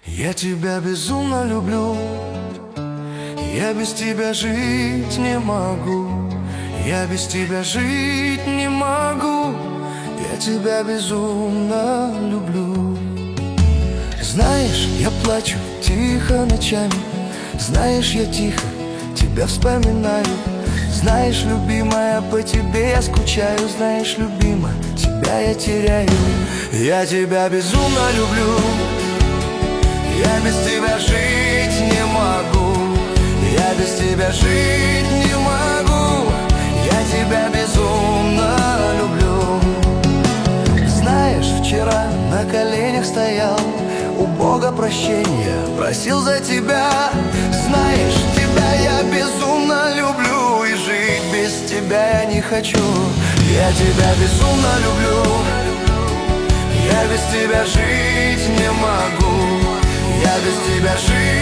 Я тебя безумно люблю, я без тебя жить не могу. Я без тебя жить не могу. Я тебя безумно люблю. Знаешь, я плачу тихо ночами. Знаешь, я тихо тебя вспоминаю. Знаешь, любимая, по тебе я скучаю. Знаешь, любимая, тебя я теряю. Я тебя безумно люблю. Я без тебя жить не могу. Я без тебя жить не могу. Я тебя безумно люблю. Знаешь, вчера на коленях стоял, у Бога прощения просил за тебя. Знаешь, тебя я безумно люблю, и жить без тебя я не хочу. Я тебя безумно люблю. Я без тебя жить не могу. Я без тебя жить